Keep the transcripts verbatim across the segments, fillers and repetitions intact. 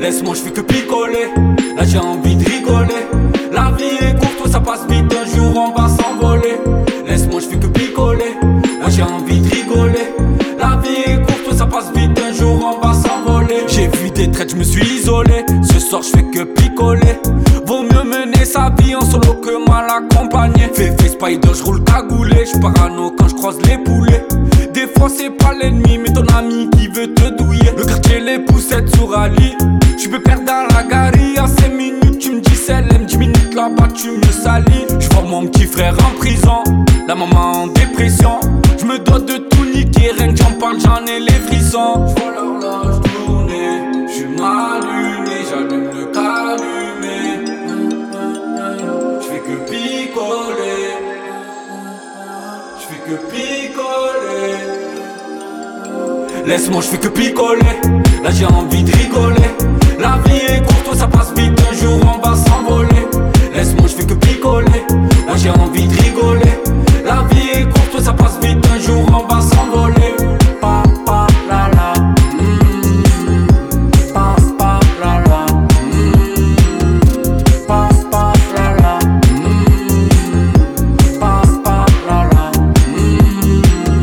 Laisse-moi, je fais que picoler. Là j'ai envie de rigoler. La vie est courte, ça passe vite, un jour on va s'envoler. Laisse-moi, je fais que picoler. Là j'ai envie de rigoler. La vie est courte, ça passe vite, un jour on va s'envoler. J'ai vu des traites, je me suis isolé. Ce soir je fais que picoler. Vaut mieux mener sa vie en solo que mal accompagné. Fais fais spider, je roule cagoulé. J'suis parano quand je croise les poulets. Des fois c'est pas l'ennemi mais ton ami qui veut te douiller. Le quartier les poussettes sur Ali. Tu peux perdre dans la gare à cinq minutes. Tu me dis c'est l'aime, dix minutes là-bas tu me salis. Je vois mon petit frère en prison, la maman en dépression. Je me dois de tout niquer, rien que j'en parle j'en ai les frissons. Je vois l'horloge tourner, je suis mal luné, j'allume le calumet. Je fais que picoler, je fais que picoler. Laisse-moi, je fais que picoler. Là j'ai envie de rigoler. La vie est courte, ça passe vite, un jour on va s'envoler. Laisse-moi, je fais que picoler. Là j'ai envie de rigoler. La vie est courte, ça passe vite, un jour on va s'envoler. Pa pa la la, mm. Pa pa la la, mm. Pa pa la la, mm. Pa pa la la, mm.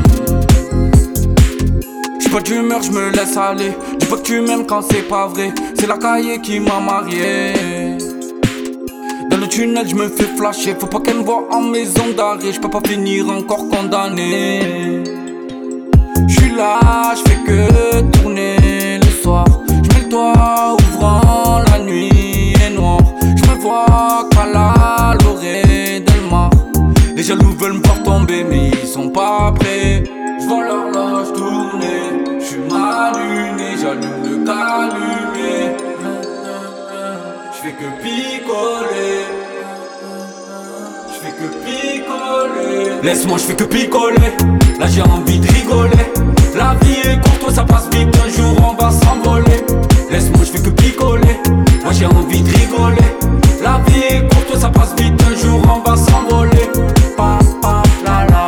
J'suis pas d'humeur, j'me laisse aller. Dis pas que tu m'aimes quand c'est pas vrai. C'est la cahier qui m'a marié. Dans le tunnel je me fais flasher. Faut pas qu'elle me voie en maison d'arrêt. J'peux pas finir encore condamné. J'suis là, j'fais que tourner le soir. J'mets le toit ouvrant, la nuit est noire. J'me vois qu'à la l'orée d'Elmar. Les jaloux veulent me voir tomber mais ils sont pas prêts. J'vois l'horloge tourner, j'suis mal luné, j'allume le calumet. J'fais que picoler, j'fais que picoler. Laisse-moi, j'fais que picoler. Là j'ai envie de rigoler. La vie est courte, ça passe vite, un jour on va s'envoler. Laisse-moi, j'fais que picoler. Moi j'ai envie de rigoler. La vie est courte, ça passe vite, un jour on va s'envoler. Pa pa la la.